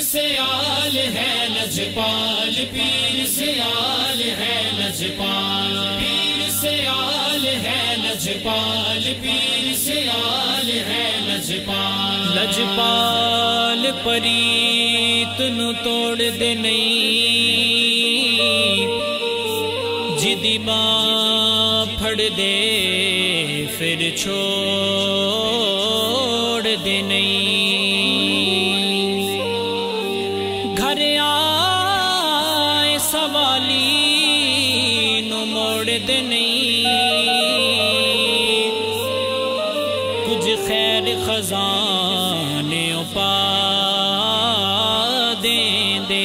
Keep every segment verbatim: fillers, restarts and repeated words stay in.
सियाल है लजपाल, पीर सियाल है लजपाल, पीर सियाल है लजपाल, पीर सियाल है लजपाल। लजपाल परीत नु तोड़ दे नहीं, जिदी बां फड़ दे फिर छोड़ दे नहीं। घर आए सवाली नु मोड़ दे नहीं, कुछ खैर खजाने पा दे दे।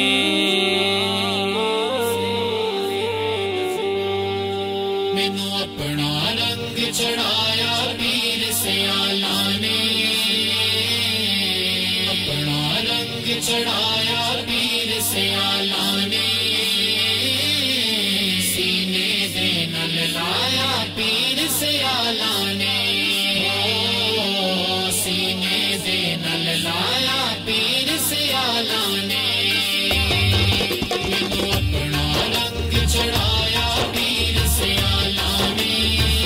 मैनू अपना रंग चढ़ाया पीर सियाला ने, अपना रंग चढ़ाया पीर सियाला ने, सीने दे नल लाया पीर सियाला ने, सीने दे नल लाया पीर सियाला ने। मैनू अपना रंग चढ़ाया पीर सियाला ने,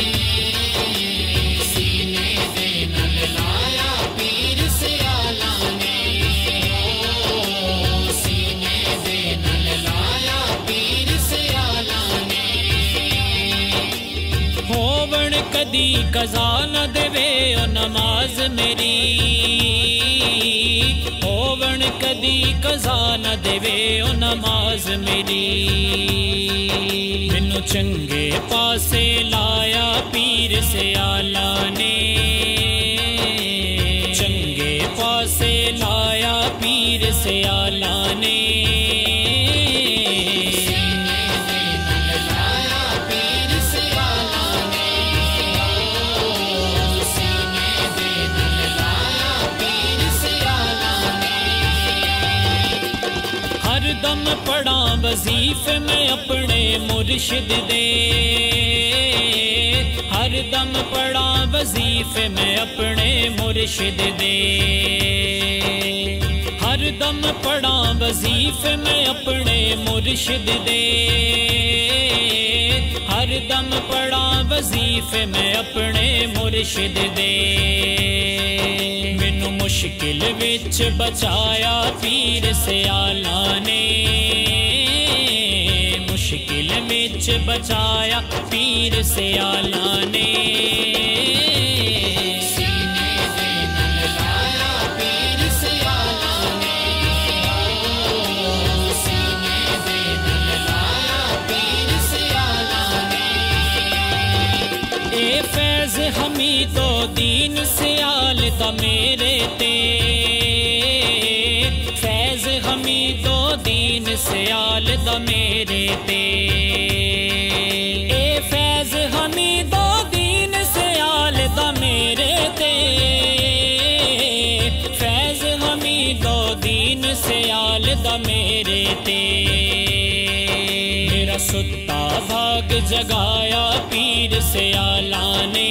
सीने दे नल लाया पीर सियाला ने, सीने दे नल लाया पीर सियाला ने। होवण कदी कज़ा न देवे ओ नमाज मेरी, होवण कदी कज़ा न देवे ओ नमाज मेरी। मैनू चंगे पासे लाया पीर सियाला ने, चंगे पासे लाया पीर सियाला ने। दम पढ़ा वजीफे में अपने मुर्शिद दे, हर दम पढ़ा वजीफे में अपने मुर्शिद दे, हर दम पढ़ा वजीफे में अपने मुर्शिद दे, हर दम पढ़ा वजीफे में अपने मुर्शिद दे। मैनू मुश्किल विच बचाया पीर सियाला ने, मुश्किल विच बचाया पीर सियाला ने। सीने दे नल लाया पीर सियाला ने, सीने दे नल लाया पीर सियाला ने। ए फैज़ हमीदो दीन सियाल दा मेरे ते, फैज़ हमीदो दीन सियाल दा मेरे ते। ए फैज़ हमीदो दीन सियाल दा मेरे ते, फैज़ हमीदो दीन सियाल दा मेरे ते। मेरा सुत्ता भाग जगाया पीर सियाला ने,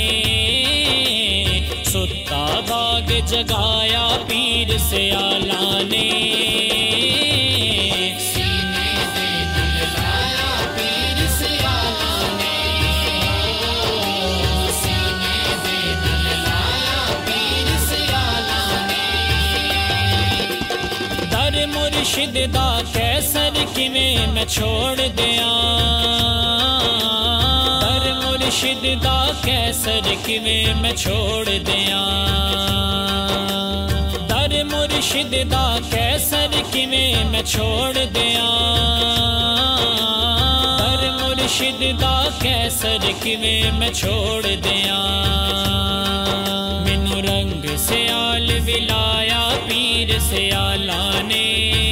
सुत्ता भाग जगाया पीर सियाला ने। सीने दे नल लाया पीर सियाला ने, सीने दे नल लाया पीर सियाला ने। दर मुर्शिद दा कैसर किवें मैं छोड़ दिया, दर मुर्शिद दा कैसर किवें मैं छोड़ दिया, दर मुर्शिद दा कैसर किवें मैं छोड़ दिया, दर मुर्शिद दा कैसर किवें मैं छोड़ दिया। मैनू रंग सियाल विलाया पीर सियाला ने,